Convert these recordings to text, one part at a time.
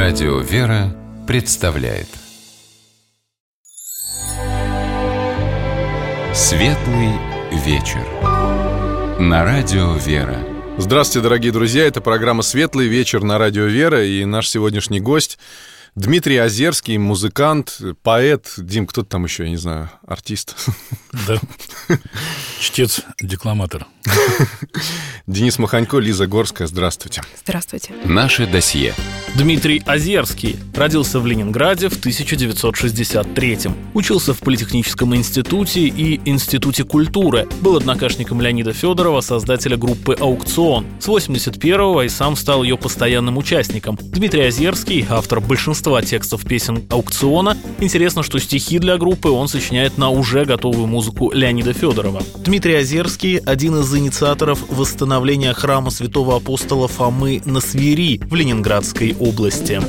Радио «Вера» представляет Светлый вечер на Радио «Вера». Здравствуйте, дорогие друзья, это программа «Светлый вечер» на Радио «Вера», и наш сегодняшний гость Дмитрий Озерский, музыкант, поэт. Дим, кто там еще, я не знаю, артист? Да, чтец, декламатор. Денис Маханько, Лиза Горская, здравствуйте. Здравствуйте. Наше досье. Дмитрий Озерский родился в Ленинграде в 1963-м. Учился в Политехническом институте и Институте культуры. Был однокашником Леонида Федорова, создателя группы «Аукцион». С 81-го и сам стал ее постоянным участником. Дмитрий Озерский — автор большинства текстов песен «Аукциона». Интересно, что стихи для группы он сочиняет на уже готовую музыку Леонида Федорова. Дмитрий Озерский — один из инициаторов восстановления храма святого апостола Фомы на Свири в Ленинградской области.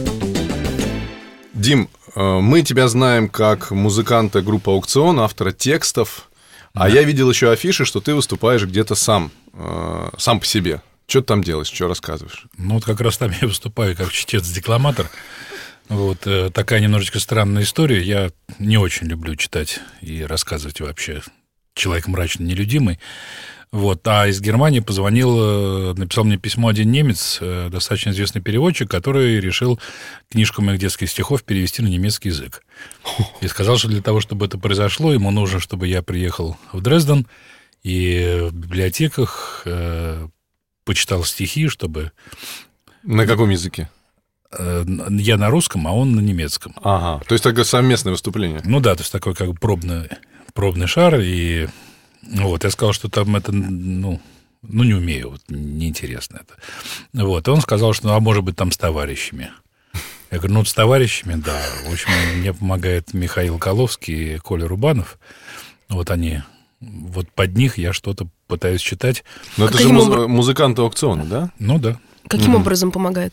Дим, мы тебя знаем как музыканта группы «Аукцион», автора текстов, а я видел еще афиши, что ты выступаешь где-то сам по себе. Что ты там делаешь, что рассказываешь? Ну, вот как раз там я выступаю как чтец-декламатор. Вот такая немножечко странная история. Я не очень люблю читать и рассказывать вообще. Человек мрачно нелюдимый. Вот. А из Германии позвонил, написал мне письмо один немец, достаточно известный переводчик, который решил книжку моих детских стихов перевести на немецкий язык. И сказал, что для того, чтобы это произошло, ему нужно, чтобы я приехал в Дрезден и в библиотеках почитал стихи, чтобы... На каком языке? Я на русском, а он на немецком. Ага, то есть такое совместное выступление. Ну да, то есть такой как бы пробный шар, и вот, я сказал, что там это, ну не умею, вот, неинтересно это. Вот, и он сказал, что, а может быть, там с товарищами. Я говорю, ну, с товарищами, да. В общем, мне помогает Михаил Коловский и Коля Рубанов. Вот они, вот под них я что-то пытаюсь читать. Но это же музыканты «Аукциона», да? Ну, да. Каким образом помогает?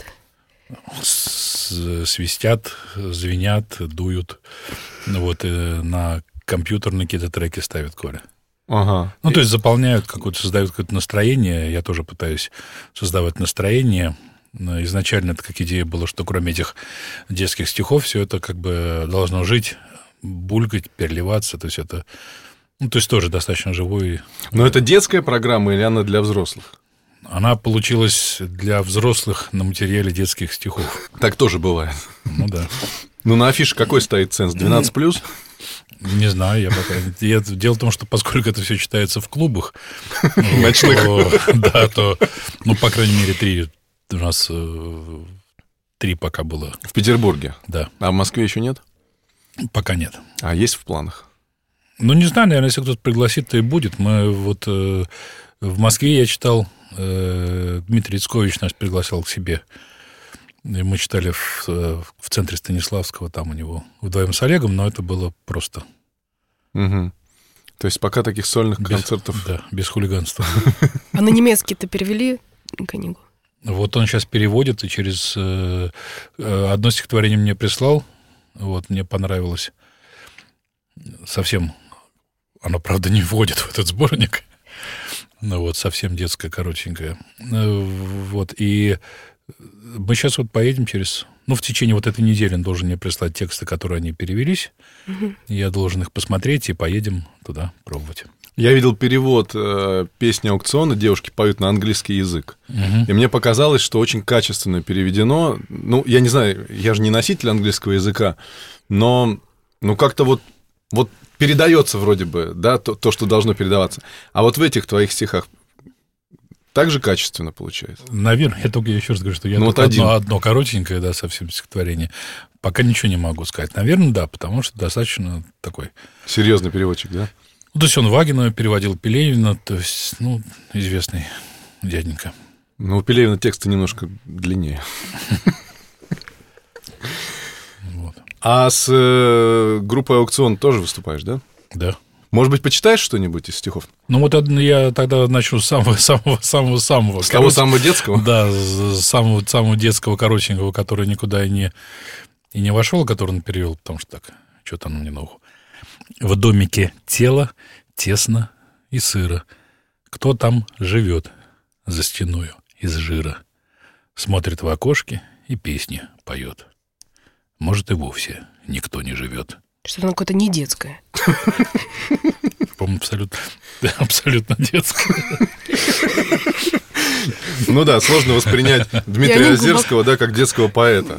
Свистят, звенят, дуют. Вот, на компьютерные какие-то треки ставят Коля. Ага. Ну, то есть заполняют создают какое-то настроение. Я тоже пытаюсь создавать настроение. Но изначально это как идея была, что кроме этих детских стихов все это как бы должно жить, булькать, переливаться. То есть это, ну, то есть тоже достаточно живой. Но это детская программа или она для взрослых? Она получилась для взрослых на материале детских стихов. Так тоже бывает. Ну да. Ну, на афише какой стоит ценз? 12+? Не знаю, я пока... Дело в том, что поскольку это все читается в клубах ночных, да, то, ну, по крайней мере, 3 у нас 3 пока было. В Петербурге? Да. А в Москве еще нет? Пока нет. А есть в планах? Ну, не знаю, наверное, если кто-то пригласит, то и будет. Мы вот в Москве я читал, Дмитрий Ицкович нас пригласил к себе. И мы читали в центре Станиславского, там у него вдвоем с Олегом, но это было просто... Угу. То есть пока таких сольных концертов... Да, без хулиганства. А на немецкий-то перевели книгу? Вот он сейчас переводит, и через одно стихотворение мне прислал. Вот, мне понравилось. Совсем... Оно, правда, не входит в этот сборник. Ну вот, совсем детское, коротенькое. Вот, и... Мы сейчас вот поедем в течение вот этой недели он должен мне прислать тексты, которые они перевелись. Я должен их посмотреть, и поедем туда пробовать. Я видел перевод песни «Аукциона», девушки поют на английский язык. И мне показалось, что очень качественно переведено. Ну, я не знаю, я же не носитель английского языка, но как-то вот передается вроде бы, да, то, что должно передаваться. А вот в этих твоих стихах так же качественно получается? Наверное, я еще раз говорю, что я одно коротенькое, да, совсем стихотворение. Пока ничего не могу сказать. Наверное, да, потому что достаточно такой... Серьезный переводчик, да? Ну, то есть он Вагина переводил, Пелевина, то есть, известный дяденька. Ну, у Пелевина тексты немножко длиннее. А с группой «Аукцион» тоже выступаешь, да? Да. Может быть, почитаешь что-нибудь из стихов? Ну, вот я тогда начну с самого. С того самого детского? Да, с самого детского, коротенького, который никуда и не вошел, который он перевел, потому что так, что-то оно мне на ухо. В домике тело тесно и сыро. Кто там живет за стеною из жира? Смотрит в окошки и песни поет. может, и вовсе никто не живет. Что-то оно какое-то не детское. По-моему, абсолютно детское. Ну да, сложно воспринять Дмитрия Озерского, да, как детского поэта.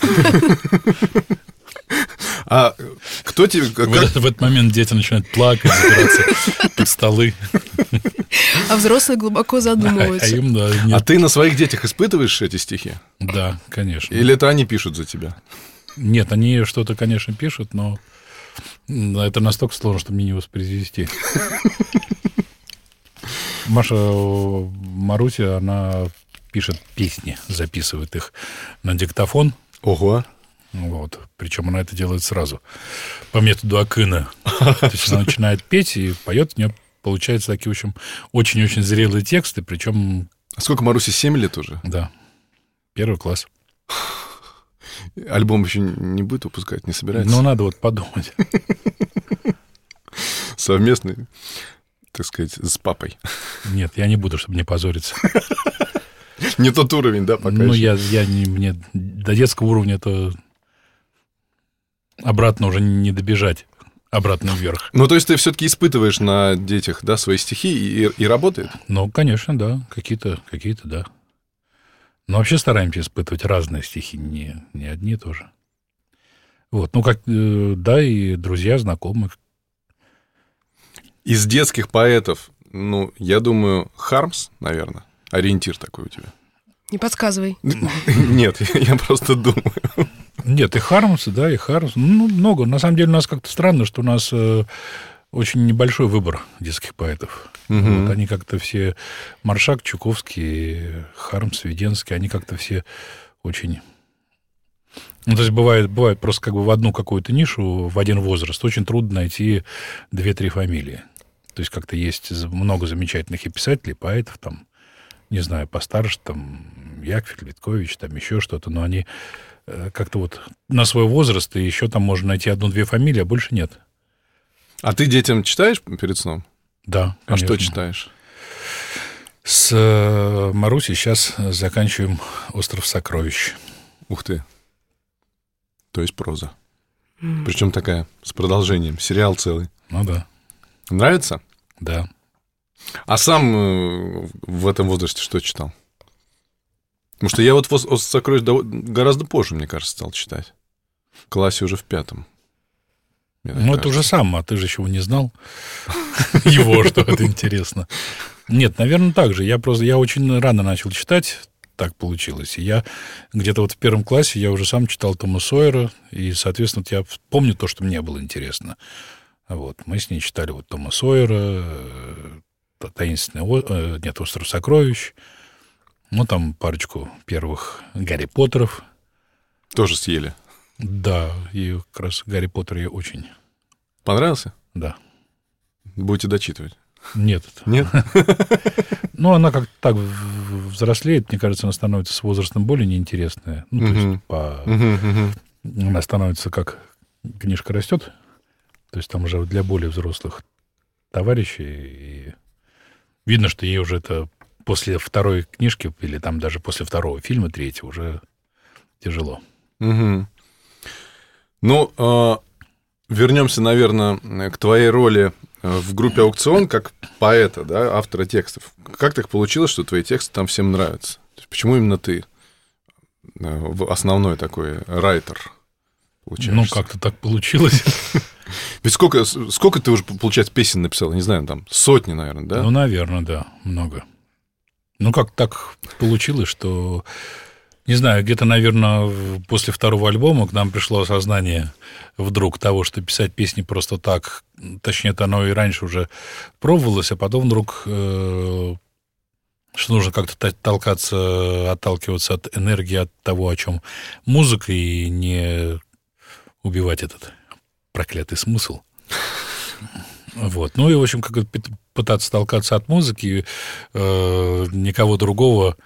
А кто тебе... В этот момент дети начинают плакать, забираться под столы. А взрослые глубоко задумываются. А ты на своих детях испытываешь эти стихи? Да, конечно. Или это они пишут за тебя? Нет, они что-то, конечно, пишут, но это настолько сложно, что мне не воспроизвести. Маруся, она пишет песни, записывает их на диктофон. Ого. Вот. Причем она это делает сразу по методу Акына. То есть она начинает петь и поет, у нее получаются такие, в общем, очень-очень зрелые тексты, причем... А сколько Марусе, 7 лет уже? Да. 1 класс. Альбом еще не будет выпускать, не собирается? Ну, надо вот подумать. Совместный, так сказать, с папой. Нет, я не буду, чтобы не позориться. Не тот уровень, да, пока Ну, еще? мне до детского уровня это обратно уже не добежать, обратно вверх. Ну, то есть ты все-таки испытываешь на детях, да, свои стихи и работает? Ну, конечно, да, какие-то, да. Но вообще стараемся испытывать разные стихи, не одни тоже. Вот, ну, как, да, и друзья, знакомые. Из детских поэтов, ну, я думаю, Хармс, наверное, ориентир такой у тебя. Не подсказывай. Нет, я просто думаю. Нет, и Хармс, да, и Хармс. Ну, много. На самом деле у нас как-то странно, что у нас очень небольшой выбор детских поэтов. Вот, они как-то все... Маршак, Чуковский, Хармс, Веденский, они как-то все очень... Ну, то есть бывает просто как бы в одну какую-то нишу, в один возраст, очень трудно найти 2-3 фамилии. То есть как-то есть много замечательных и писателей, и поэтов, там, не знаю, постарше, там, Яковлев, Виткович, там еще что-то, но они как-то вот на свой возраст, и еще там можно найти 1-2 фамилии, а больше нет. А ты детям читаешь перед сном? Да, конечно. А что читаешь? С Марусей сейчас заканчиваем «Остров сокровищ». Ух ты. То есть проза. Причем такая, с продолжением. Сериал целый. Ну да. Нравится? Да. А сам в этом возрасте что читал? Потому что я вот «Остров сокровищ» гораздо позже, мне кажется, стал читать. В классе уже в 5. Ну, это уже сам, а ты же чего не знал. Его, что это интересно. Нет, наверное, так же. Я очень рано начал читать, так получилось. И я где-то вот в 1 классе я уже сам читал Тома Сойера, и, соответственно, вот я помню то, что мне было интересно. Вот. Мы с ней читали вот Тома Сойера, «Остров сокровищ», ну, там парочку первых Гарри Поттеров. Тоже съели? Да, и как раз Гарри Поттер я очень... Понравился? Да. Будете дочитывать? Нет. Нет? Ну, она как-то так взрослеет, мне кажется, она становится с возрастом более неинтересная. Ну, то есть она становится как книжка растет, то есть там уже для более взрослых товарищей. И видно, что ей уже это после 2 книжки или там даже после 2 фильма, 3 уже тяжело. Ну, вернемся, наверное, к твоей роли в группе «Аукцион» как поэта, да, автора текстов. Как так получилось, что твои тексты там всем нравятся? То есть почему именно ты основной такой райтер получаешься? Ну, как-то так получилось. Ведь сколько ты уже, получается, песен написал? Не знаю, там сотни, наверное, да? Ну, наверное, да, много. Ну, как так получилось, что... Не знаю, где-то, наверное, после 2 альбома к нам пришло осознание вдруг того, что писать песни просто так, точнее, это оно и раньше уже пробовалось, а потом вдруг, что нужно как-то отталкиваться от энергии, от того, о чем музыка, и не убивать этот проклятый смысл. Вот. Ну и, в общем, как пытаться толкаться от музыки, никакого другого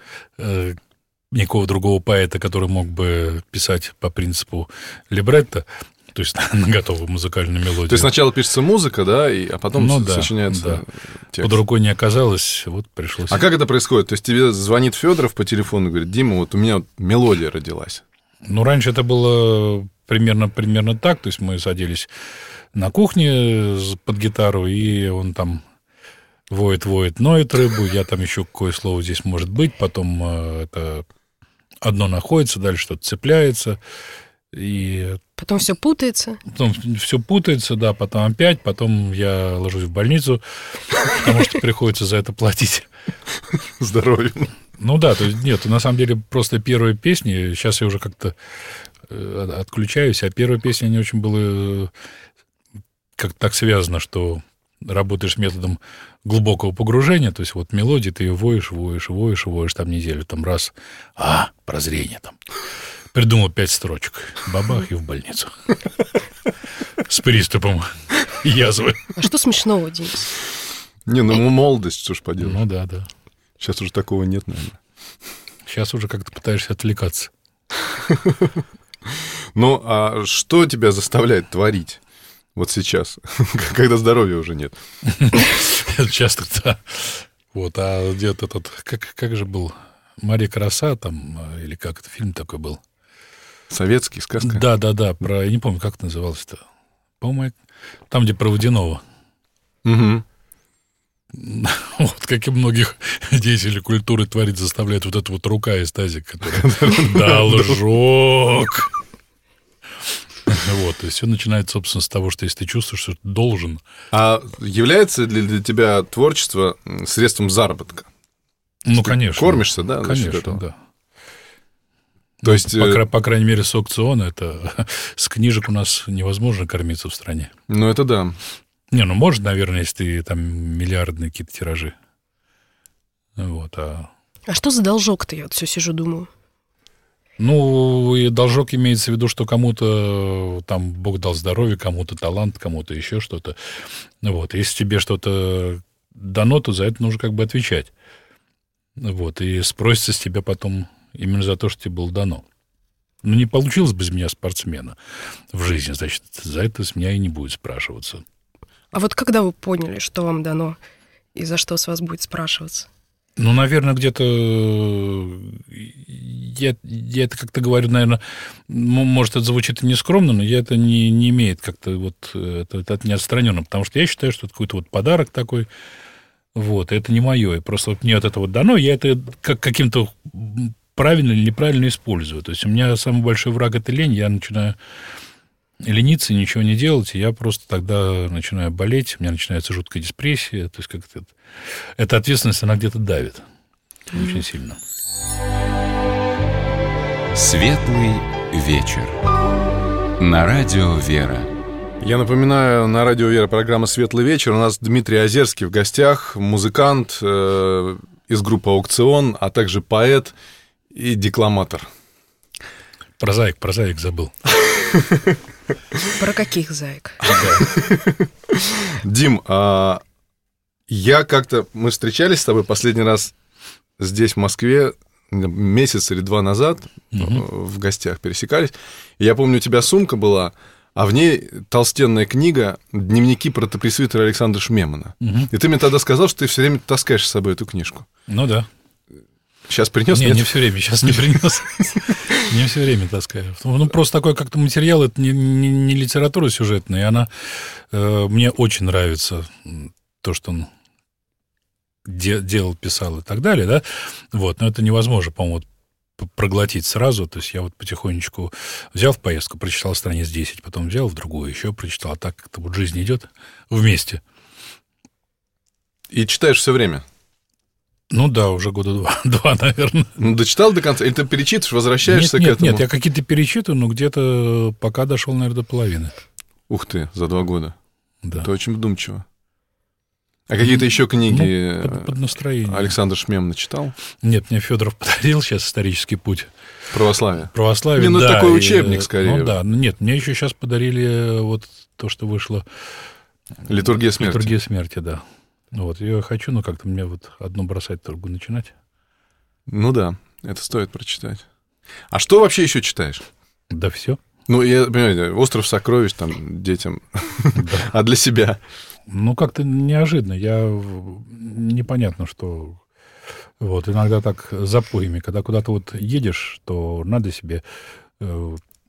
поэта, который мог бы писать по принципу либретто, то есть на готовую музыкальную мелодию. То есть сначала пишется музыка, да, а потом сочиняется текст. Под рукой не оказалось, вот пришлось. А как это происходит? То есть тебе звонит Федоров по телефону и говорит: Дима, вот у меня вот мелодия родилась. Ну, раньше это было примерно так. То есть мы садились на кухне под гитару, и он там воет, ноет рыбу. Я там еще какое слово здесь может быть. Потом это одно находится, дальше что-то цепляется. И Потом все путается. потом все путается, да, потом опять, потом я ложусь в больницу, потому что приходится за это платить. Здоровье. Ну да, то есть нет, на самом деле просто первые песни, сейчас я уже как-то отключаюсь, а первая песня не очень было как-то так связано, что работаешь методом глубокого погружения, то есть вот мелодия, ты ее воешь там неделю, там раз, прозрение там. Придумал 5 строчек. Бабах и в больницу. С приступом язвы. А что смешного, Денис? Не, ну молодость, что ж поделать. Ну да. Сейчас уже такого нет, наверное. Сейчас уже как-то пытаешься отвлекаться. Ну, а что тебя заставляет творить вот сейчас, когда здоровья уже нет? Часто, да. Вот, а где-то этот... Как же был? «Мария Краса» там, или как это, фильм такой был? Советский, сказка? Да, я не помню, как это называлось-то. По-моему, там, где про Водянова. Угу. Вот, как и многих деятелей культуры творить заставляет вот эта вот рука из тазика, которая «должок». Вот, то есть все начинается, собственно, с того, что если ты чувствуешь, что ты должен. А является ли для тебя творчество средством заработка? Ну, конечно. Кормишься, да? Конечно, да. То есть... По крайней мере, с аукциона, это с книжек у нас невозможно кормиться в стране. Ну, это да. Не, ну, может, наверное, если ты там миллиардные какие-то тиражи. Вот, А что за должок-то? Я вот все сижу, думаю. Ну, и должок имеется в виду, что кому-то там Бог дал здоровье, кому-то талант, кому-то еще что-то. Вот, если тебе что-то дано, то за это нужно как бы отвечать. Вот, и спросится с тебя потом именно за то, что тебе было дано. Ну, не получилось бы из меня спортсмена в жизни, значит, за это с меня и не будет спрашиваться. А вот когда вы поняли, что вам дано, и за что с вас будет спрашиваться? Ну, наверное, где-то... Я это как-то говорю, наверное, может, это звучит и нескромно, но я это не имеет как-то вот... Это не отстраненно, потому что я считаю, что это какой-то вот подарок такой. Вот, это не мое. И просто вот мне от этого дано, я это каким-то правильно или неправильно использую. То есть у меня самый большой враг — это лень. Я начинаю лениться, ничего не делать, и я просто тогда начинаю болеть, у меня начинается жуткая депрессия. То есть как-то эта ответственность, она где-то давит очень сильно. Светлый вечер. На радио «Вера». Я напоминаю, на радио «Вера» программа «Светлый вечер». У нас Дмитрий Озерский в гостях, музыкант из группы «Аукцион», а также поэт и декламатор. Прозаик забыл. Про каких заек? Дим, я как-то... Мы встречались с тобой последний раз здесь, в Москве, месяц или 2 назад, в гостях пересекались. И я помню, у тебя сумка была, а в ней толстенная книга «Дневники протопресвитера Александра Шмемана». И ты мне тогда сказал, что ты все время таскаешь с собой эту книжку. Ну да. Сейчас принес? Нет, не все время, сейчас не принес. Не все время таскаю. Ну, просто такой как-то материал, это не литература сюжетная, и она мне очень нравится, то, что он делал, писал и так далее, да, вот, но это невозможно, по-моему, проглотить сразу, то есть я вот потихонечку взял в поездку, прочитал страниц 10, потом взял в другую, еще прочитал, а так как-то вот жизнь идет вместе. И читаешь все время? Ну да, уже года два, наверное. Ну, дочитал до конца? Или ты перечитываешь, возвращаешься к этому? Нет, я какие-то перечитываю, но где-то пока дошел, наверное, до половины. Ух ты, за 2 года. Да. Это очень вдумчиво. А какие-то еще книги под настроение. Александр Шмеман читал? Нет, мне Федоров подарил сейчас «Исторический путь». Православие. Православие, ну, да. такой учебник, скорее. Ну да, нет, мне еще сейчас подарили вот то, что вышло. «Литургия смерти». «Литургия смерти», да. Вот, я хочу, но как-то мне вот одно бросать торгу начинать. Ну да, это стоит прочитать. А что вообще еще читаешь? Да все. Ну, я понимаю, «Остров сокровищ» там детям, а для себя? Ну, как-то неожиданно. Непонятно, что... Вот, иногда так запоями. Когда куда-то вот едешь, то надо себе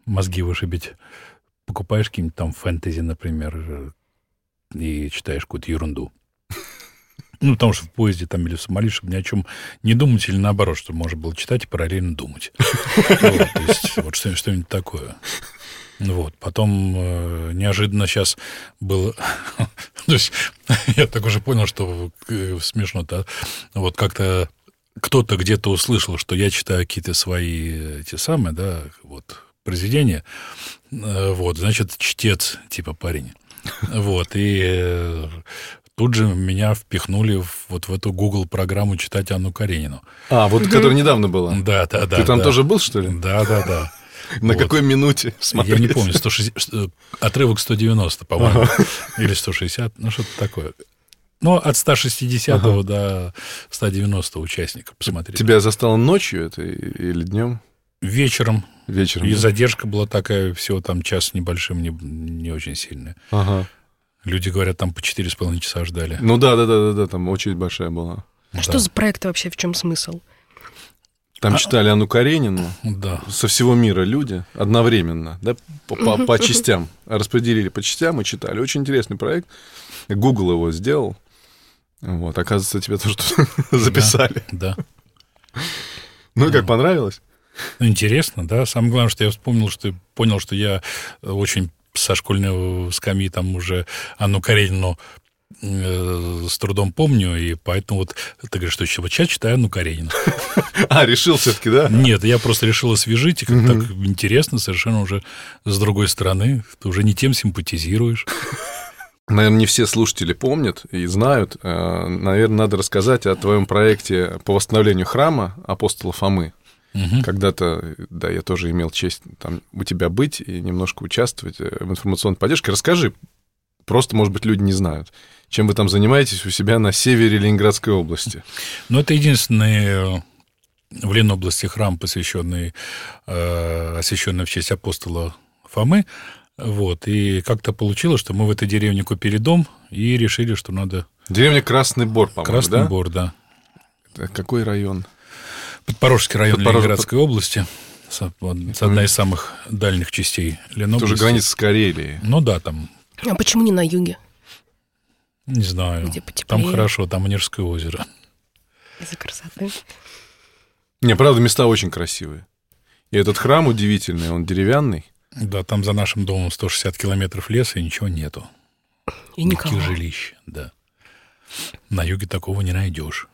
мозги вышибить. Покупаешь какие-нибудь там фэнтези, например, и читаешь какую-то ерунду. Ну, потому что в поезде там или в самолете, чтобы ни о чем не думать, или наоборот, чтобы можно было читать и параллельно думать. То есть вот что-нибудь такое. Вот. Потом неожиданно сейчас было... То есть я так уже понял, что смешно-то. Вот как-то кто-то где-то услышал, что я читаю какие-то свои те самые, да, вот, произведения. Вот, значит, чтец, типа парень. Вот, и тут же меня впихнули вот в эту Google-программу читать Анну Каренину. Вот которая недавно была? Да. Ты там тоже был, что ли? Да. На какой минуте смотреть? Я не помню, 160, отрывок 190, по-моему, или 160, ну, что-то такое. Ну, от 160 до 190 участников посмотреть. Тебя застало ночью это или днем? Вечером. И да? задержка была такая, всего там час с небольшим, не очень сильная. Люди говорят, там по 4,5 часа ждали. Ну да, там очередь большая была. А что за проект вообще, в чем смысл? Там читали Анну Каренину, да. Со всего мира люди одновременно, да, по частям, распределили по частям и читали. Очень интересный проект. Google его сделал. Вот, оказывается, тебе тоже записали. Да. Ну и как, понравилось? Интересно, да. Самое главное, что я понял, что я очень со школьной скамьи там уже Анну Каренину с трудом помню, и поэтому вот ты говоришь, что вот сейчас читаю Анну Каренину. Решил все-таки, да? Нет, я просто решил освежить, и как так интересно, совершенно уже с другой стороны. Ты уже не тем симпатизируешь. Наверное, не все слушатели помнят и знают. Наверное, надо рассказать о твоем проекте по восстановлению храма апостола Фомы. Когда-то, да, я тоже имел честь там у тебя быть и немножко участвовать в информационной поддержке. Расскажи, просто, может быть, люди не знают, чем вы там занимаетесь у себя на севере Ленинградской области. Ну, это единственный в Ленобласти храм, освященный в честь апостола Фомы. Вот, и как-то получилось, что мы в этой деревне купили дом и решили, что надо... Деревня Красный Бор, по-моему, Красный Бор, да. Это какой район? Подпорожский район Ленинградской области. Одна из самых дальних частей Ленобласти. Тоже граница с Карелией. Ну да, там... А почему не на юге? Не знаю. Где потеплее? Там хорошо, там Онежское озеро. Из-за красоты. Не, правда, места очень красивые. И этот храм удивительный, он деревянный. Да, там за нашим домом 160 километров леса, и ничего нету. И никого. Никаких жилищ, да. На юге такого не найдешь.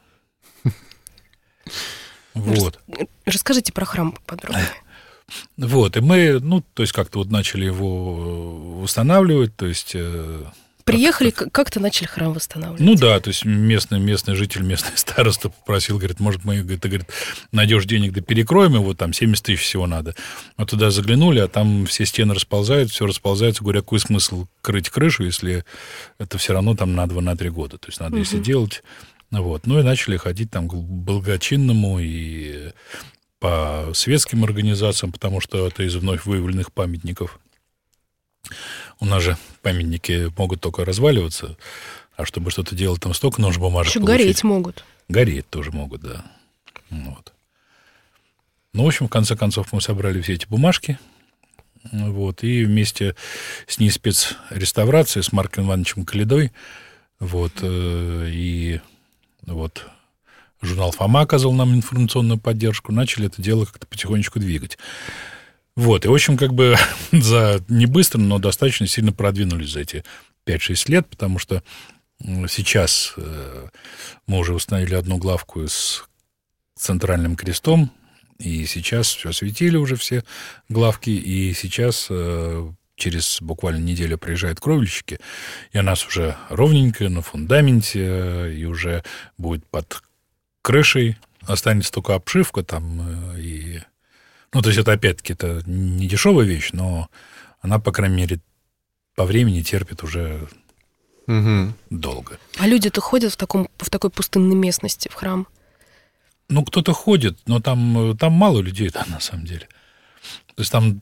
Вот. Расскажите про храм подробнее. Вот, и мы, то есть как-то вот начали его восстанавливать, то есть... Приехали, как-то начали храм восстанавливать. Ну да, то есть местный житель, местный староста попросил, говорит, может, мы, говорит, найдешь денег, да перекроем его, там 70 тысяч всего надо. Мы туда заглянули, а там все стены расползаются, все расползается. Говорю, какой смысл крыть крышу, если это все равно там на 2-3 года. То есть надо, если делать... Вот. Ну и начали ходить там к благочинному и по светским организациям, потому что это из вновь выявленных памятников. У нас же памятники могут только разваливаться, а чтобы что-то делать, там столько нужно бумажек еще получить. Гореть могут. Гореть тоже могут, да. Вот. Ну, в общем, в конце концов, мы собрали все эти бумажки, вот, и вместе с НИИ спецреставрации, с Марком Ивановичем Калидой, вот, и вот журнал «Фома» оказал нам информационную поддержку, начали это дело как-то потихонечку двигать. Вот, и, в общем, как бы не быстро, но достаточно сильно продвинулись за эти 5-6 лет, потому что сейчас мы уже установили одну главку с центральным крестом, и сейчас все осветили уже все главки, и сейчас через буквально неделю приезжают кровельщики, и у нас уже ровненько на фундаменте, и уже будет под крышей, останется только обшивка там, и... Ну, то есть это, опять-таки, это не дешевая вещь, но она, по крайней мере, по времени терпит уже долго. А люди-то ходят в такой пустынной местности, в храм? Ну, кто-то ходит, но там мало людей, да, на самом деле. То есть там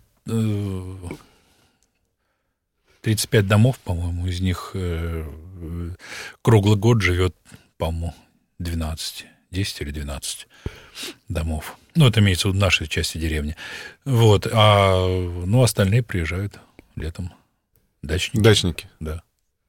35 домов, по-моему, из них круглый год живет, по-моему, 12 10 или 12 домов. Ну, это имеется в виду нашей части деревни. Вот. Ну, остальные приезжают летом. Дачники. Да.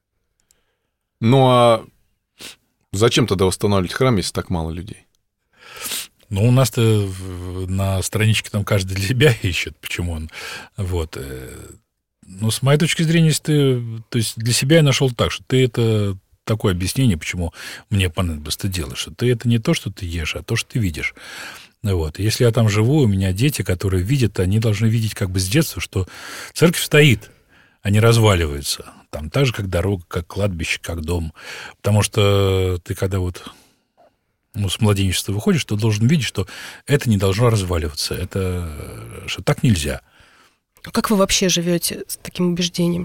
Ну, а зачем тогда восстанавливать храм, если так мало людей? Ну, у нас-то на страничке там каждый для себя ищет, почему он. Вот. Ну, с моей точки зрения, если ты... То есть для себя я нашел так, что ты это... Такое объяснение, почему мне понадобилось это делать, что ты это не то, что ты ешь, а то, что ты видишь. Вот. Если я там живу, у меня дети, которые видят, они должны видеть как бы с детства, что церковь стоит, а не разваливается. Там так же, как дорога, как кладбище, как дом. Потому что ты, когда вот с младенчества выходишь, то должен видеть, что это не должно разваливаться. Что так нельзя. А как вы вообще живете с таким убеждением?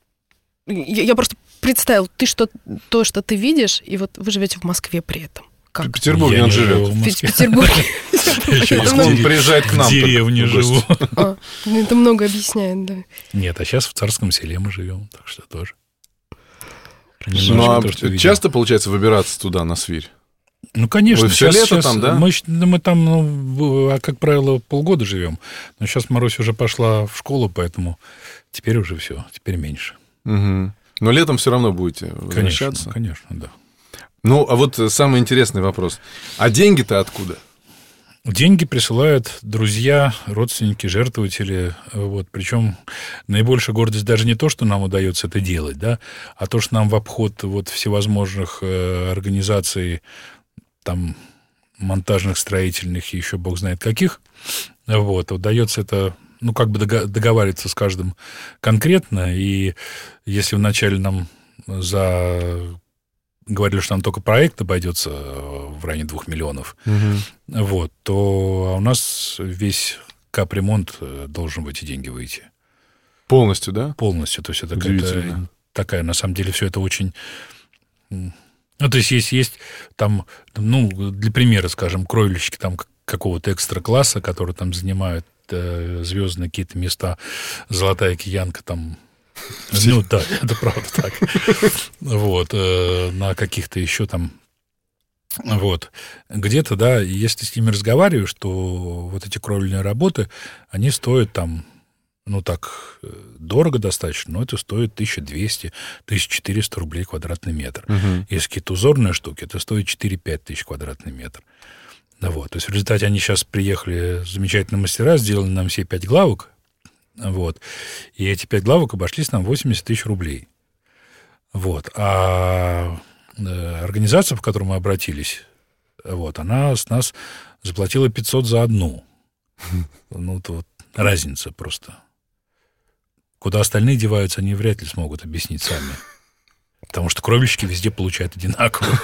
Я просто представил, то, что ты видишь, и вот вы живете в Москве при этом. Как? В Петербурге он живет. В Петербурге. Он приезжает к нам. В деревне живу. Это много объясняет, да. Нет, а сейчас в Царском Селе мы живем, так что тоже. Ну, а часто, получается, выбираться туда, на Свирь? Ну, конечно. Вы все лето там, да? Мы там, как правило, полгода живем. Но сейчас Маруся уже пошла в школу, поэтому теперь уже все, теперь меньше. Угу. Но летом все равно будете возвращаться? Конечно, да. Ну, а вот самый интересный вопрос. А деньги-то откуда? Деньги присылают друзья, родственники, жертвователи. Вот. Причем наибольшая гордость даже не то, что нам удается это делать, да, а то, что нам в обход вот всевозможных организаций, там, монтажных, строительных и еще бог знает каких, вот, удается это... Ну, как бы договариваться с каждым конкретно, и если вначале нам говорили, что нам только проект обойдется в районе 2 миллионов, вот, то у нас весь капремонт должен в эти деньги выйти. Полностью, да? Полностью, то есть это такая, на самом деле, все это очень... Ну, то есть есть там, ну, для примера, скажем, кровельщики там какого-то экстра-класса, которые там занимают звездные какие-то места, Золотая Киянка там. Ну да, это правда так. Вот, на каких-то еще там. Вот. Где-то, да, если с ними разговариваешь, то вот эти кровельные работы, они стоят там, ну так, дорого достаточно, но это стоит 1200-1400 рублей квадратный метр. Если какие-то узорные штуки, это стоит 4-5 тысяч квадратный метр. Вот. То есть в результате они сейчас приехали, замечательные мастера, сделали нам все 5 главок, вот, и эти 5 главок обошлись нам 80 тысяч рублей. Вот. А организация, в которую мы обратились, вот, она с нас заплатила 500 за одну. Ну, это вот разница просто. Куда остальные деваются, они вряд ли смогут объяснить сами. Потому что кровельщики везде получают одинаково.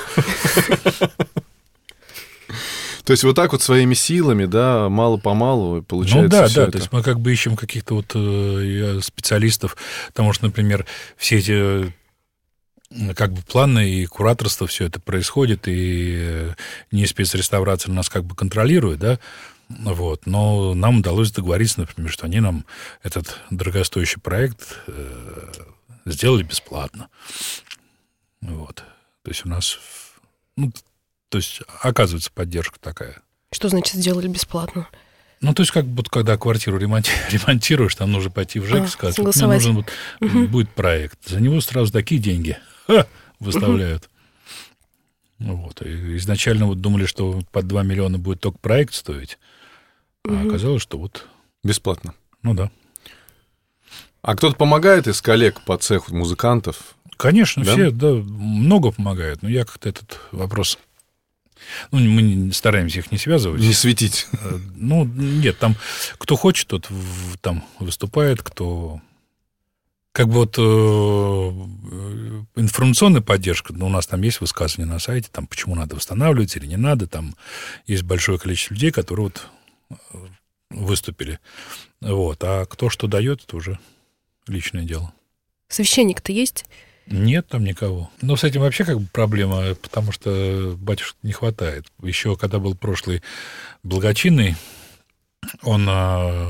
То есть вот так вот своими силами, да, мало-помалу получается. Ну да, всё это. То есть мы как бы ищем каких-то вот специалистов, потому что, например, все эти как бы планы и кураторство, все это происходит, и не спецреставрация нас как бы контролирует, да, вот, но нам удалось договориться, например, что они нам этот дорогостоящий проект сделали бесплатно. Вот. То есть у нас... Ну, то есть, оказывается, поддержка такая. Что значит сделали бесплатно? Ну, то есть, как будто когда квартиру ремонтируешь, там нужно пойти в ЖЭК и сказать, вот мне нужен будет проект. За него сразу такие деньги выставляют. Вот. И изначально вот думали, что под 2 миллиона будет только проект стоить, а оказалось, что вот... Бесплатно. Ну, да. А кто-то помогает из коллег по цеху, музыкантов? Конечно, да? Все, да, много помогают, но я как-то этот вопрос... Ну, мы стараемся их не связывать. Не светить. Ну, нет, там кто хочет, тот там выступает, кто... Как бы вот информационная поддержка, ну, у нас там есть высказывания на сайте, там, почему надо восстанавливать или не надо, там есть большое количество людей, которые вот выступили. Вот. А кто что дает, это уже личное дело. Священник-то есть? Нет там никого. Но с этим вообще как бы проблема, потому что батюшек не хватает. Еще когда был прошлый благочинный, он...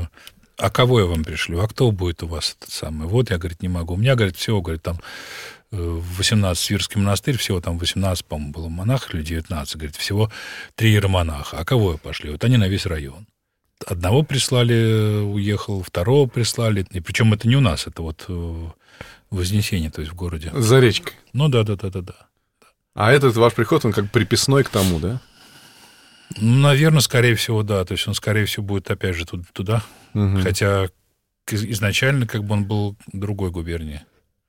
А кого я вам пришлю? А кто будет у вас этот самый? Вот, я, говорит, не могу. У меня, говорит, всего, говорит, там в 18 Свирский монастырь, всего там 18, по-моему, было монахов, или 19, говорит, всего 3 иеромонаха. А кого пошли? Вот они на весь район. Одного прислали, уехал, второго прислали. И причем это не у нас, это вот Вознесение, то есть в городе. За речкой. Ну да. А этот ваш приход, он как приписной к тому, да? Ну, наверное, скорее всего, да. То есть он, скорее всего, будет опять же туда. Угу. Хотя изначально как бы он был другой губернии.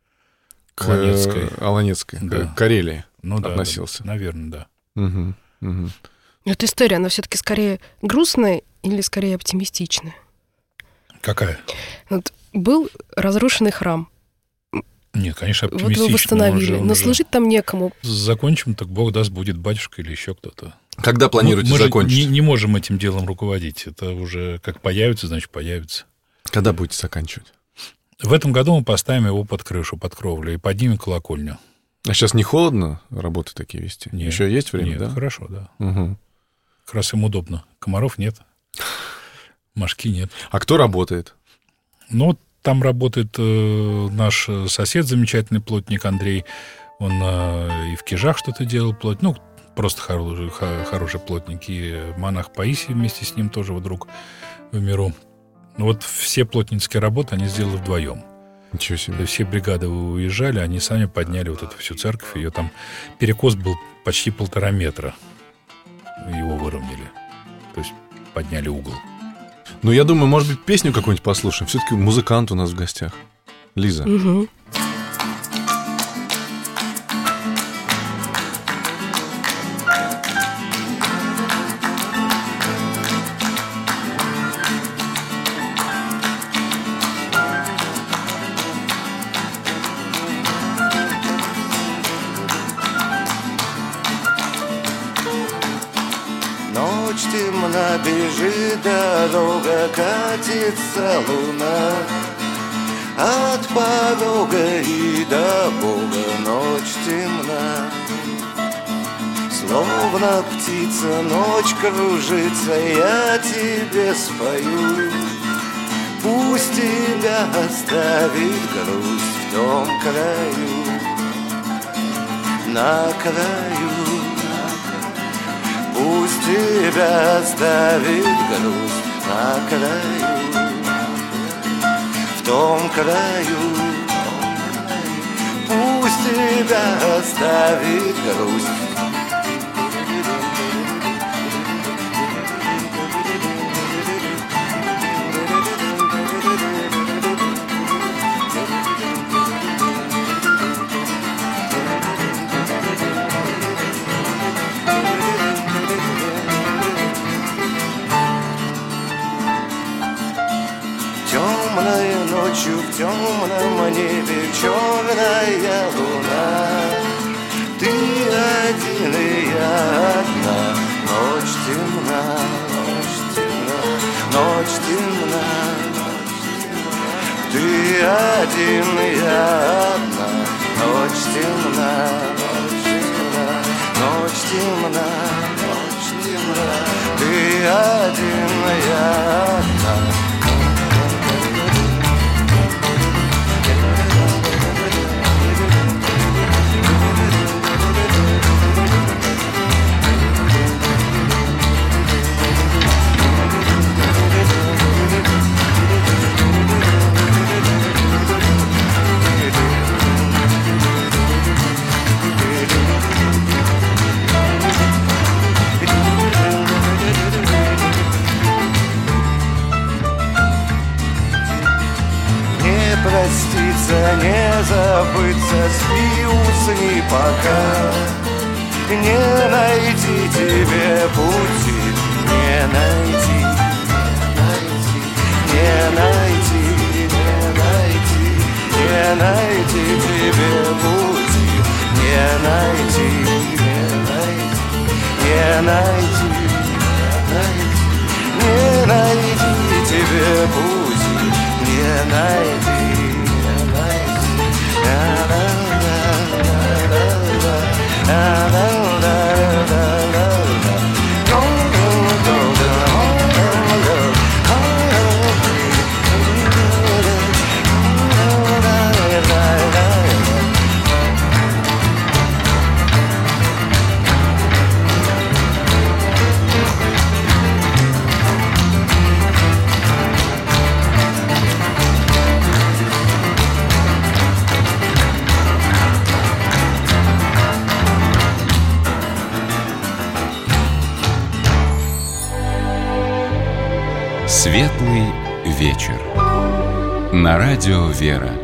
Аланецкой, да. К Карелии относился. Да, наверное, да. Угу. Эта история, она все-таки скорее грустная или скорее оптимистичная? Какая? Вот был разрушенный храм. Нет, конечно, оптимистично. Вот вы восстановили, но служить там некому. Закончим, так Бог даст, будет батюшка или еще кто-то. Когда планируете закончить? Мы не можем этим делом руководить. Это уже как появится, значит, появится. Когда будете заканчивать? В этом году мы поставим его под крышу, под кровлю и поднимем колокольню. А сейчас не холодно работы такие вести? Нет. Еще есть время, нет, да? Хорошо, да. Угу. Как раз им удобно. Комаров нет, мошки нет. А кто работает? Ну, там работает наш сосед, замечательный плотник Андрей. Он и в Кижах что-то делал, ну, просто хороший плотник. И монах Паисий вместе с ним тоже друг в миру. Вот все плотницкие работы они сделали вдвоем. Ничего себе. То есть все бригады уезжали, они сами подняли вот эту всю церковь. Ее там перекос был почти 1,5 метра. Его выровняли. То есть подняли угол. Ну, я думаю, может быть, песню какую-нибудь послушаем. Все-таки музыкант у нас в гостях. Лиза. Угу. Ночь темна, бежит дорога, катится луна. От порога и до Бога ночь темна. Словно птица ночь кружится, я тебе спою. Пусть тебя оставит грусть в том краю, на краю. Пусть тебя оставит грусть на краю, в том краю. Пусть тебя оставит грусть. Темной ночью в темном небе черная луна. Ты один и я одна. Ночь темна, ночь темна, ночь темна. Ты один и я одна. Ночь темна, ночь темна, ночь темна, ночь темна. Ты один и я одна. Проститься, не забыться, спи, усни пока. Не найти тебе пути, не найти, не найти, не найти, не найти тебе пути, не найти, не найти, не найти тебе пути, не найти. Светлый вечер. На радио «Вера».